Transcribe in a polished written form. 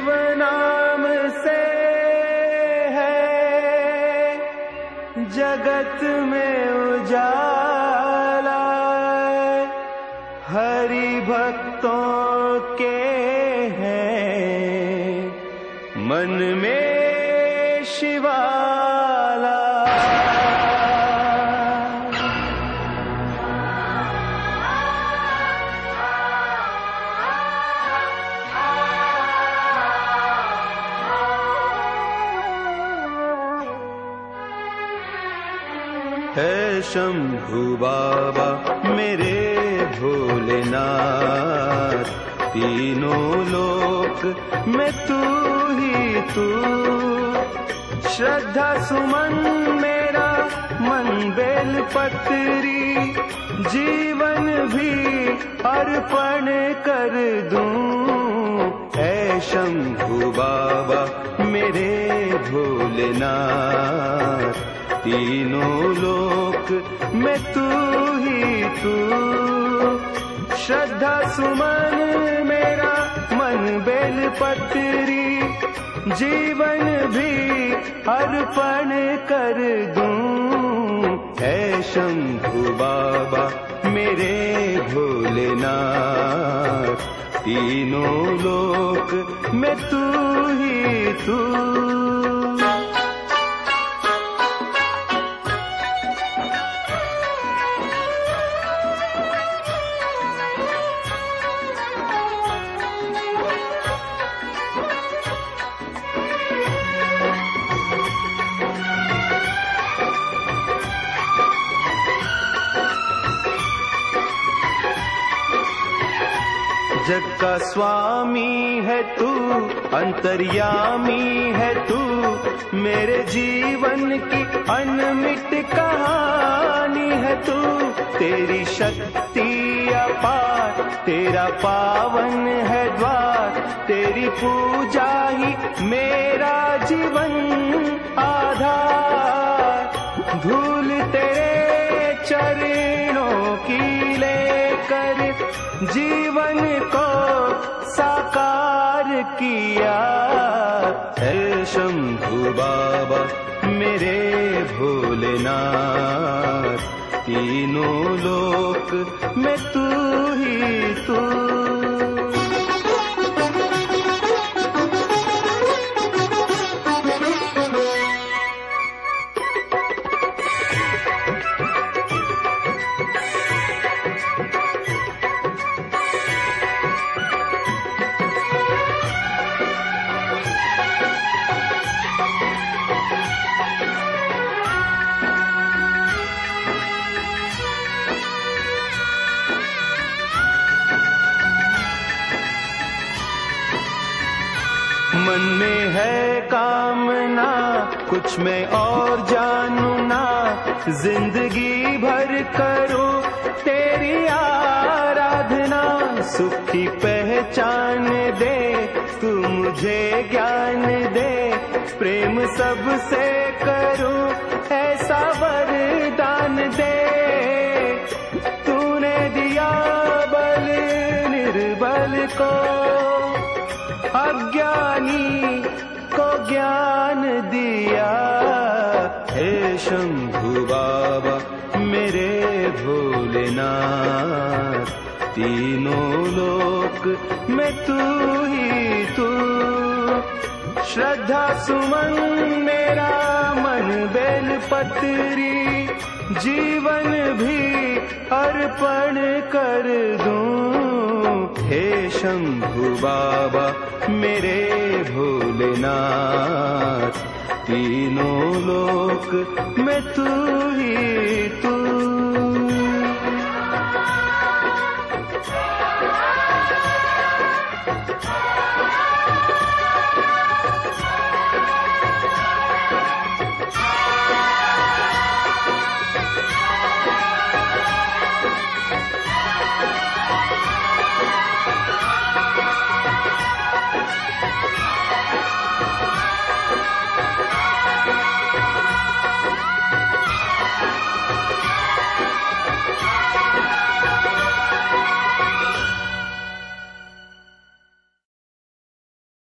शिव नाम से है जगत में उजाला, हरि भक्तों के हैं मन में शिवाला। है शंभू बाबा मेरे भोलेनाथ, तीनों लोक में तू ही तू। श्रद्धा सुमन मेरा मन बेल पत्री, जीवन भी अर्पण कर दूं। है शंभू बाबा मेरे भोलेनाथ, तीनों लोक में तू ही तू। श्रद्धा सुमन मेरा मन बेल पत्री, जीवन भी अर्पण कर दूं। है शंभू बाबा मेरे भोलेनाथ, तीनों लोक में तू ही तू। जग का स्वामी है तू, अंतर्यामी है तू, मेरे जीवन की अनमिट कहानी है तू। तेरी शक्ति अपार, तेरा पावन है द्वार, तेरी पूजा ही मेरा जीवन आधार। धूल तेरे चरणों की लेकर जीवन को साकार किया। है शंभू बाबा मेरे भोलेनाथ, तीनों लोक में तू ही तू। मन में है कामना कुछ मैं और जानू ना, जिंदगी भर करूं तेरी आराधना। सुखी पहचान दे तू मुझे ज्ञान दे, प्रेम सबसे करूं ऐसा वरदान दे। तूने दिया बल निर्बल को, अज्ञानी को ज्ञान दिया। हे शंभू बाबा मेरे भोलेनाथ, तीनों लोक में तू ही तू। श्रद्धा सुमन मेरा मन बेल पत्री, जीवन भी अर्पण कर दूं। हे शंभू बाबा मेरे भोलेनाथ, तीनों लोक में तू ही